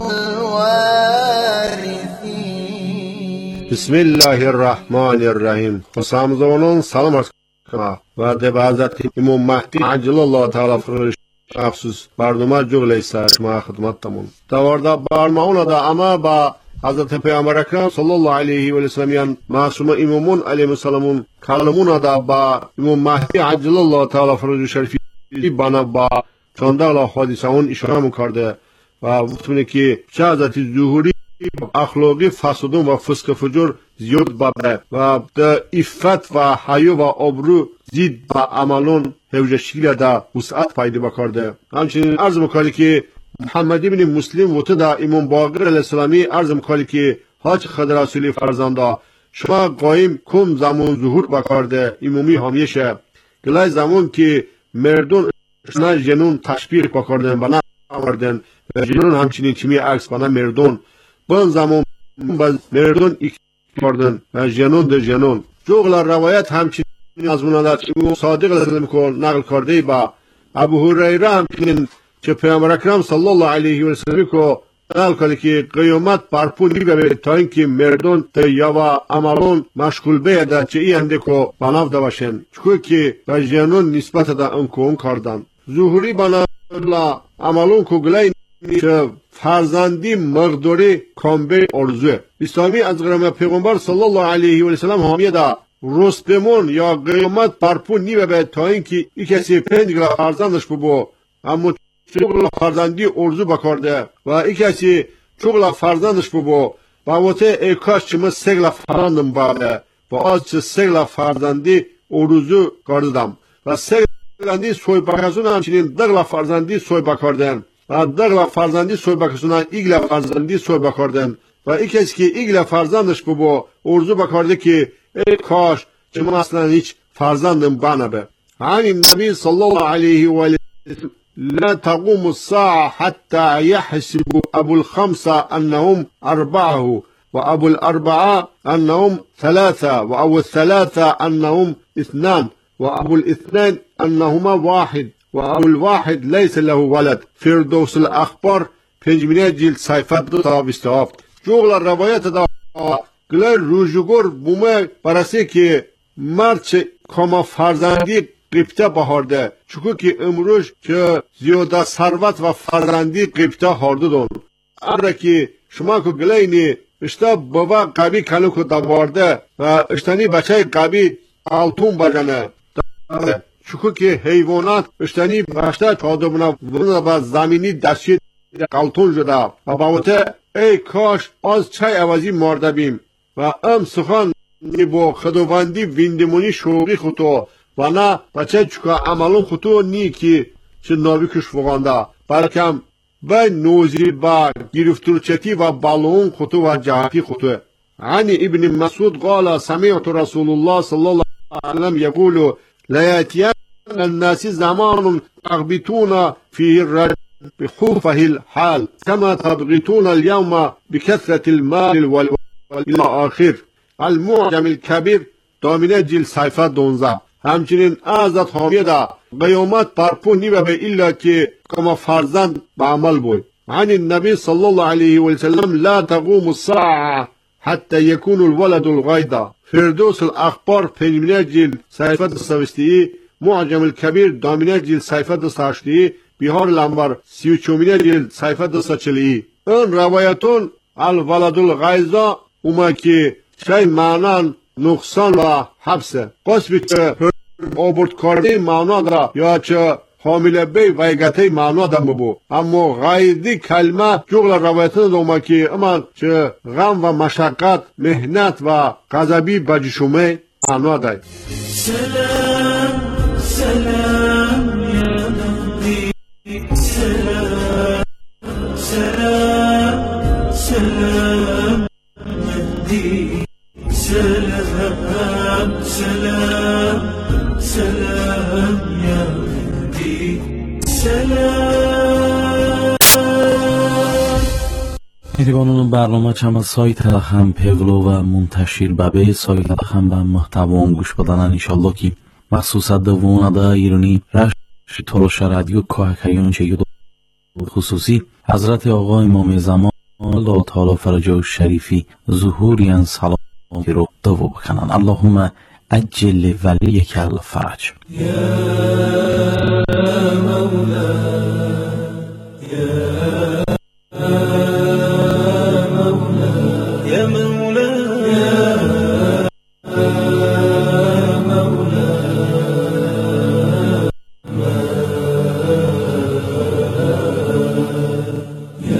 الوارثين. بسم الله الرحمن الرحیم. خسامزونون سلام عرض کنم و به حضرت امام مهدی عجل الله تعالی فرش افسوس برنامه جوگل است ما خدمتتون دواردا برنامه دا اما با حضرت پیامبر اکرم صلی الله علیه و سلم معصوم امامون علیهم السلام کلمون دا با امام مهدی عجل الله تعالی فرج شریفی بنا با چند الله حادثه اون اشاره می‌کرده و گفتونه که چه حضرت ظهوری اخلاقی فسادون و فسق فجور زیاد بابه و در عفت و حیا و آبرو زید و عملون هوجه شکل در وسعت پیدا بکرده. همچنین عرض میکنه که محمد ابن مسلم و تا امام باقر علیه السلامی عرض میکنه که حاج خضر رسولی فرزنده شما قایم کم زمان ظهور بکرده امامی همیشه گلای زمان که مردون نه جنون تشبیه بکردن و نه آوردن و جنون همچنین چمی عکس و نه مردون بان زمان با مردون ایک کردن و جنون در جنون جوغل روایت همچنین از منادت امام صادق علیه السلام نقل کرده با ابو هریره همچنین که پیامبر اکرم صلی الله علیه و سلم کو نقل کرده که قیامت برپو نیبه تا اینکه مردون یا و عملون مشغول بیده چه ای هنده که بناف دوشن چکو که به جنون نسبت ده انکو اون کردن ظهوری بناف عملون که گلای که فرزندی مقدوری کامبه ارزوه اسلامی از قرآن پیغمبر صلی الله علیه و سلم حامیه ده رستمون یا قیامت برپو نیبه تا اینکه ای کسی پنج گلا فرزندش ببو اما چوغلا فرزندی ارزو بکرده و ای کسی چوغلا فرزندش ببو با وقته ای کاش چه من سگلا فرزندم باده و از چه سگلا فرزندی ارزو کردم و سگلا فرزندی سوی بکسون همچنین دغلا فرزندی سوی بکردن و دغلا فرزندی سوی بکسون ایگلا فرزندی سوی بکردن و ای کسی که ایگلا فرزندش ببو ارزو بکرده که ای کاش چه من اصلا هیچ فرزندم بانبه. همین نبی صلی الله علیه و آله لا تقوم الساعة حتى يحسب أبو الخمسة أنهم أربعة وأبو الأربعة أنهم ثلاثة وأبو الثلاثة أنهم اثنان وأبو الاثنان أنهما واحد وأبو الواحد ليس له ولد. فردوس الأخبار پنجمینه جلد صحیفه دو تا بیست و هفت. جوغل روایت دا گلر روزگار بومه برسه که مرد چه کما فرزندی قبطه بهارده چکو که امروز که زیاده ثروت و فرزندی قبطه هارده دون اره که شما که گلینی اشتا بابا قبی کلو که دبارده و اشتانی بچه قبی آلتون بجنه چکو که حیوانات اشتانی باشته چاده بنا ورنه با زمینی دستی قلتون جده و باوته ای کاش از چای عوضی مرده بیم و ام سخن با خداوندی ویندمونی شوقی خودتو و نه بچه چکا عملون خودتو نی که چه ناوی کش فغانده بلکم به نوزی با گرفتورچتی و بالون خودتو و جهتی خودتو. عن ابن مسعود قال سمعت رسول الله صلی الله علیه وسلم یقول لياتين الناس زمان تغبطون فيه الرجل بخوفه الحال كما تبغتون اليوم بكثرة المال والى آخر. المعجم الكبير دامنه جلد صحیفه دونزده. همچنین ازت حامیده قیامت برپو نیبه به الا که کما فرزند به عمل بود. عن النبي صلى الله عليه وسلم لا تقوم الساعة حتى يكون الولد الغيضة. فردوس الأخبار پنجمینه جلد صحیفه دستوستی. معجم الكبير دامنه جلد صحیفه دستاشتی. بیهار الانوار سی و چومینه جلد صحیفه دستچلی. این روایتون الولد الغیضة اوما که شای معنان نقصان و حبسه قصبی که آبرد کرده معنا دا یا چه حامله بی ویگته معنا دا مبو اما غایدی کلمه جغل روایتن دوما که اما چه غم و مشقت مهنت و غضبی بجشومه معنا دا. سلام سلام یا نبی سلام سلام سلام نبی سلام سلام سلام یا نبی سلام. میدیگانون برنامه چما سایت هم پیغلو و منتشر بابه سایت هم به محتوان گوش بدنن انشالله که مخصوصا دوونه دا ایرانی رشت تلوش رادیو کوهکیان چه خصوصی حضرت آقا امام زمان الله تعالی فرجه شریفی ظهوریان سلام رو دو بکنن. اللهم اجل ولیک الفرج. یا مولا یا مولا یا مولا یا مولا یا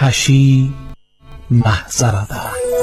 هشی محضرده.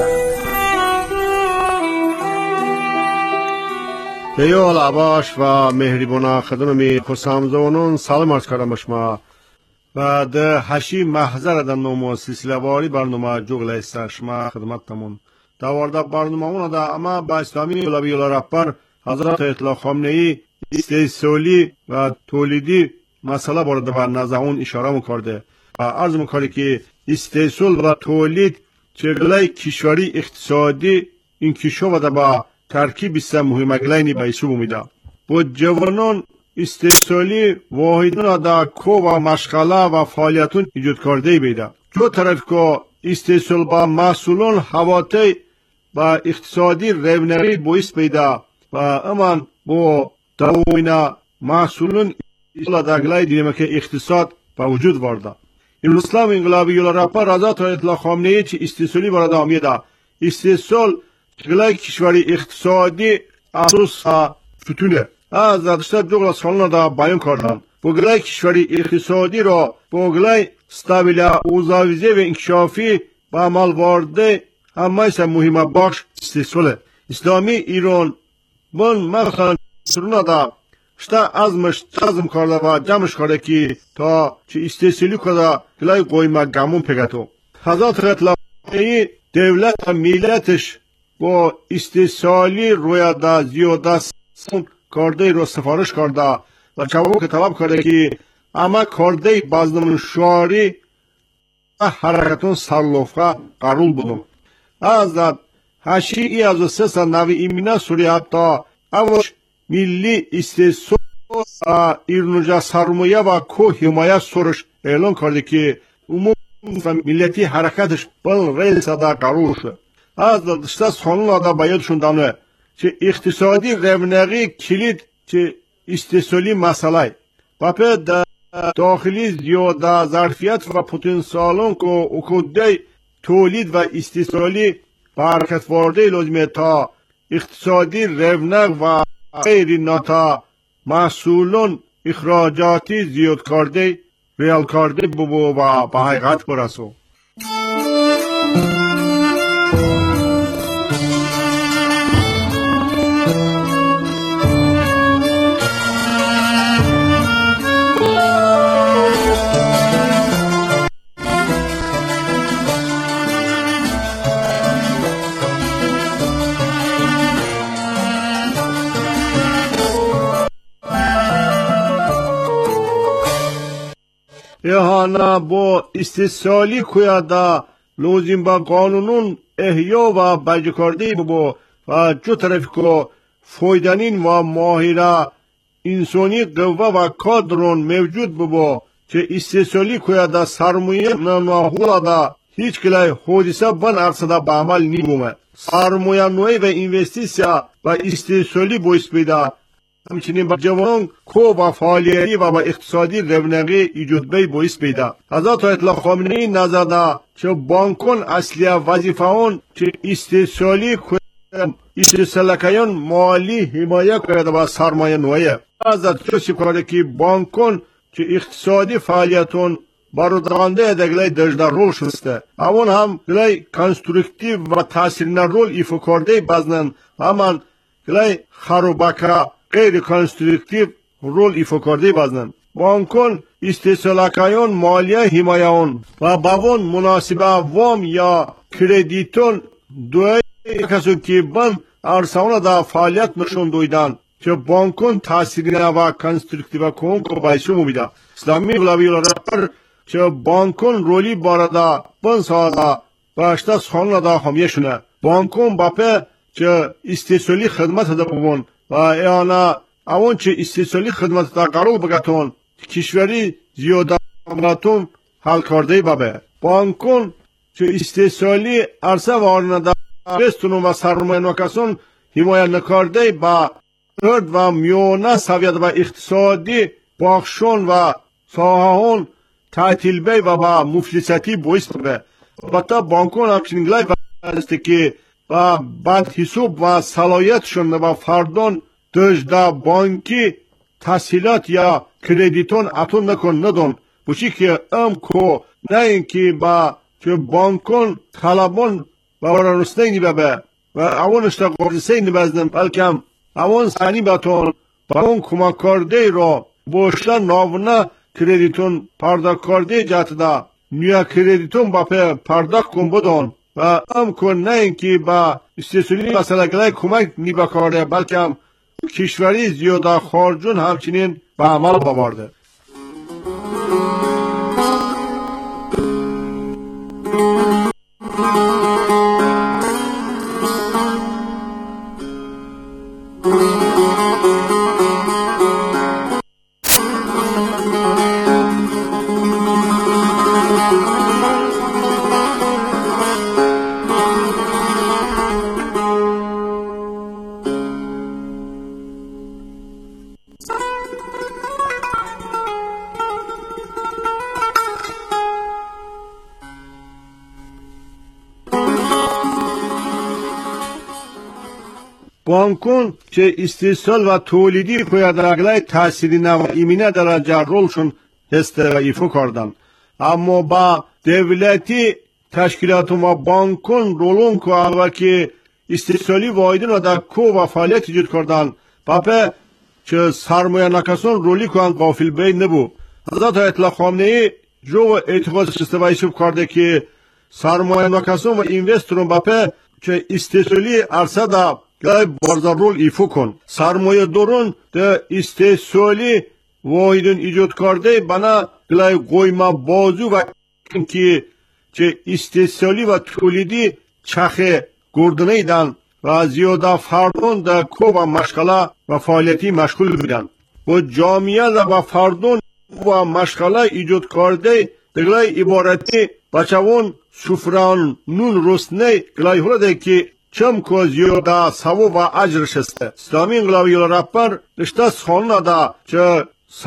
ایال عباش و مهربانا خدمت خوشامزونون سلام عرض کردم شما و ده هشی محضرده نمو سلسله واری برنامه جوگل است شما خدمتتون دوارده برنامه اون ده اما با اسلامی ولابی ولا رهبر حضرت اطلاع خامنه‌ای استحصالی و تولیدی مسئله وارد بر نظر اون اشاره می‌کرده و عرض می‌کنه که استحصال و تولید چگونه کشوری اقتصادی این کشور و با ترکیب است مهم گلینی به حساب میده. با جوانان استحصالی واحدان دا کو و مشغله و فعالیتون ایجاد کرده بیده. جو طرف که استحصال با محصولان حواتی و اقتصادی رونقی باعث بیده و امان با دوامین محصولان دا گلای دینامیک اقتصاد به وجود وارده. اسلام انقلابی یا رهبر حضرت اطلاع خامنه‌ای چه استحصالی وارد آمیده. استحصال گلای کشوری اقتصادی اساس ستونه. از داشته جوگل سالنا دا بیان کردن. با گلای کشوری اقتصادی را با گلای استابیل اوضاعی و انکشافی با عمل وارده همه ایسا مهمه باش استحصاله. اسلامی ایران من مثلا سرنا دا شتا ازمش تازم کرده و جمعش کرده که تا چه استحصالی کرده گلای قویمه گمون پگتو. حضرت اطلاع خامنه‌ای دولت و ملتش با استحصالی روی دا زیاده سن کرده رو سفارش کرده و جواب که طلب کرده که اما کرده بازنمون شعاری و حرکتون سرلوفه قرول بودم. از هشی ای از سه سن نوی ایمینه سوری حتی اوش ملی استحصال ایرنوجه سرمایه و کو حمایت سورش اعلان کرده که عموم ملتی حرکتش بل ریل صدا قرول شد. از داشته سانون دا بایدشون دانه چه اقتصادی رونقی کلید چه استحصالی مسئله و په داخلی زیاده ظرفیت و پتانسیالون که اوکوده تولید و استحصالی به حرکت وارده لازمه تا اقتصادی رونق و غیر ناتا محصولون اخراجاتی زیاد کرده ریال کرده ببو و به حقیقت برسو. اهانا با استحصالی کویادا لازم با قانونون احیا و بجکردی ببو و جو طرف که فایدنین و ماهره انسانی قوه و کادرون موجود ببو که استحصالی کویادا سرمایه نماهولا دا هیچ کلای حادثه بن ارسده به عمل نی بومه. سرمایه نوعی و اینوستیسیا و استحصالی باعث بیده همچنین با جوانان کو با فعالیتی و با اقتصادی رونقی ایجاد بی باعث بیده. حضرت اطلاع خامنه‌ای نظر دا چه بانکون اصلی وظیفه اون چه استحصالی استحصالکیان مالی حمایت کرده با سرمایه نوعیه. حضرت چوسی کرده که بانکون چه اقتصادی فعالیتون بارودرانده دگلای دجدار رول شسته. اون هم گلای کنسترکتیو و تاثیرنا رول ایفو کرده بزنن همان گلای خروبکه غیر کنسترکتیو رول ایفا کرده بازنن. بانکون استحصالکیان مالیه حمایون و باون مناسبه وام یا کردیتون دوی کسو که بند ارساونه دا فعالیت نشون دویدن که بانکون تاثیرینه و کنسترکتیو کون که بایشو میده. اسلامی غلابی رهبر که بانکون رولی بارده بند ساده باشته سخانه دا همیشونه. بانکون باپه که استحصالی خدمت دا ببون و ایانا اون چه استحصالی خدمت دا قرار بگتون کشوری زیاده امراتون حل کرده بابه. بانکون چه استحصالی عرصه وارنه دا بستونون و سرمایه نوکسون حمایه نکرده با ارد و میونه سویت و اقتصادی باخشون و ساهون تعطیل بی و با مفلساتی باعث بابه. بطا بانکون همچنین گلای بسته که و بعد حساب و صلاحیتشون و فردان دجده بانکی تسهیلات یا کردیتون اتون نکن ندون بوشی که ام کو نه اینکه با که بانکون طلبان و ورانستینی ببه و اون اشتاقارسینی بزنم بلکم اون سنی باتون با اون کمک کرده را بوشتن ناونه کردیتون پرداخت کرده جات دا نیا کردیتون با په پرداخت کن بدون و ام کن نه اینکه با استثماری مثلا گلای کمک نیبا کرده بلکه کشوری زیاده خارجون همچنین به عمل ببرده. بانکون که استحصال و تولیدی کویدرگلای تأثیری نو ایمینه درجه رولشون استرائیفو کردن اما با devleti teşkilatın ve bankın rolun ku ki istihsali vaidin da ku ve faaliyet icad kardan pape ki sarmaya nakason roli kuan gafil bey ne bu Hazrat Ayatollah Khamenei jo etikaz istifayışıp kardı ki sarmaya nakason ve investorun pape ki istihsali arsa da gay barza rol ifo kon sarmaya dorun de istihsali vaidin icad kardı bana gay koyma bozu ve ki که استحصالی و تولیدی چخه گردنیدن و زیاده فردون در کوب و مشغله و فعالیتی مشغول بودن و جامعه و فردون و مشغله ایجاد کرده دگلای عبارتی بچهون سفران نون رسنه گلای هلده که چم که زیاده سوو و اجر شسته اسلامی انقلابی رپر رشته سخانه دا که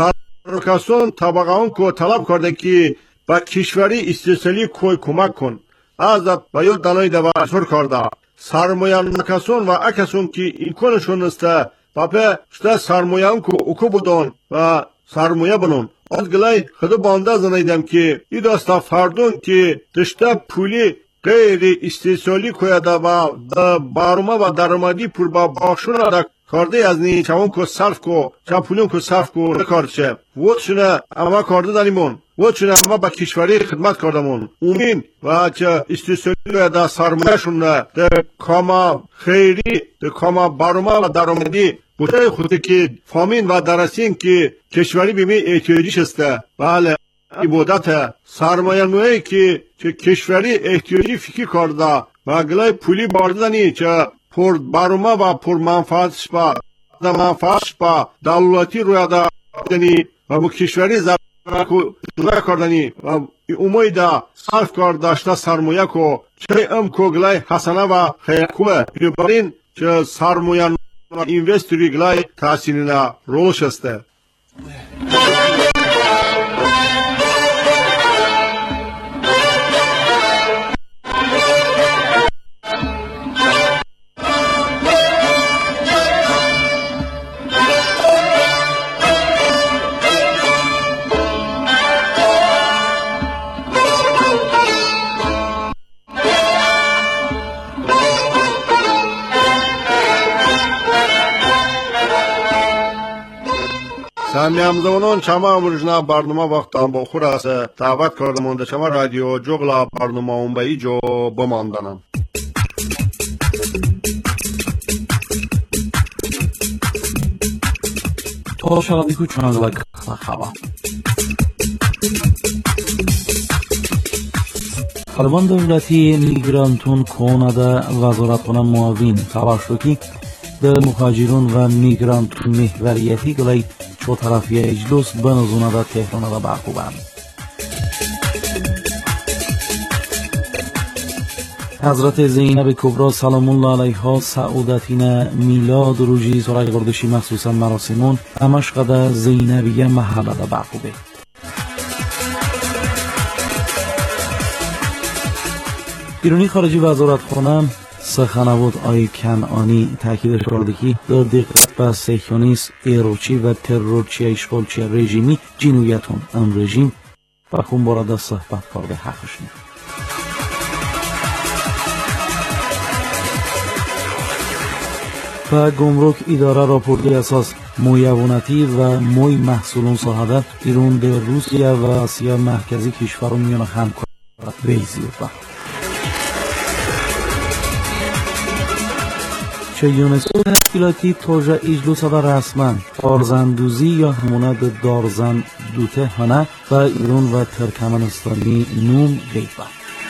سرکسون طبقه که طلب کرده که با کشوری استحصالی کوی کمک کن از باید دانای دوازور کرده سرمایه نکسون و اکسون که این کنشون است باپه شده سرمایه هم که اوکو بودن و سرمایه بنون از گلای خدا بانده زنیدم که ای داستا فردون که دشته پولی غیر استحصالی کویده و بارما و درمادی پر با باخشون را کرده از نی چون که صرف کو چه پولون که صرف کو نکارشه وچنه اما کرده دانیمون وچنه اما با کشوری خدمت کردمون اومین و چه استحصالی و سرمایه شونه ده کاما خیری ده کاما بارما و درآمدی بوده خودی که فامین و درسین که کشوری بیمی احتیاجیش است بله عبادت سرمایه نوعی که چه کشوری احتیاجی فکر کرده و گلای پولی باردنی چه پر بارما و پر منفعتش با دا منفعتش با دولتی روی دا دنی و با کشوری زرده کردنی و امید صرف کرداشته سرمایه کو چه ام کو گلای حسنه و خیرکوه بنابراین چه سرمایه و اینوستری گلای تحسینینا رولش استه سامیامزونون چما امروزنا برنامه وقتان با خور است دعوت کردم در چما رادیو جغلا برنامه اون به ایجو بماندنم تا شرابی که چنانلک خبا خلبان دولتی میگرانتون کانادا وزارتخانه معاون خبر شد که در مهاجرون و میگرانت محوریتی گلای چو طرفی اجلس بنزونه در تهران را برخوبند. حضرت زینب کبرا سلام الله علیها سعودتین میلاد روزی سرای گردشی مخصوصا مراسمون همش قدر زینبیه محله را برخوبه. بیرونی خارجی وزارتخانه سخنود آی کنعانی تاکید کرده که در دقت به سیکیونیسم ایروچی و ترورچی اشغالچی رژیمی جنایتون ام رژیم و خون بارده صحبت کرده حقش نیست. و گمرک اداره راپورتی اساس مویوانتی و موی محصولون ساحده ایران در روسیه و آسیا مرکزی کشورون میان همکار ویزی و چه یونسکو تشکیلاتی توجه اجلوس و رسما دارزندوزی یا هموند دارزن دوته هنه و ایران و ترکمنستانی نوم غیبه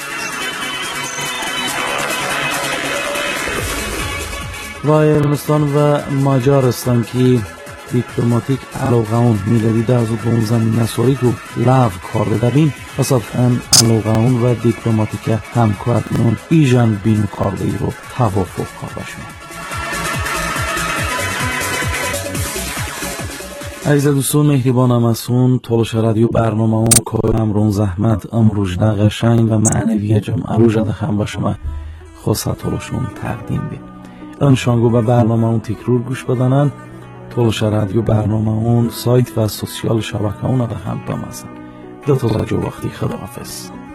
و ارمنستان و مجارستان که دیپلماتیک علاقه اون میلادی در زود به اون زمین نسوری رو لغو کار داریم اصافاً علاقه اون و دیپلماتیک همکار اون ایجان بین کاردهی رو توافق کار باشیم. عزیز دوستان مهربانم اسون تولش رادیو برنامه اون که امرون زحمت امروز قشنگ و معنوی جمع روز دخم با شما خواست تولشون تقدیم بید انشانگو به برنامه اون تکرور گوش بدانن تولش رادیو برنامه اون سایت و سوسیال شبکه اون دخم بمازن دو تا جو وقتی خداحافظ.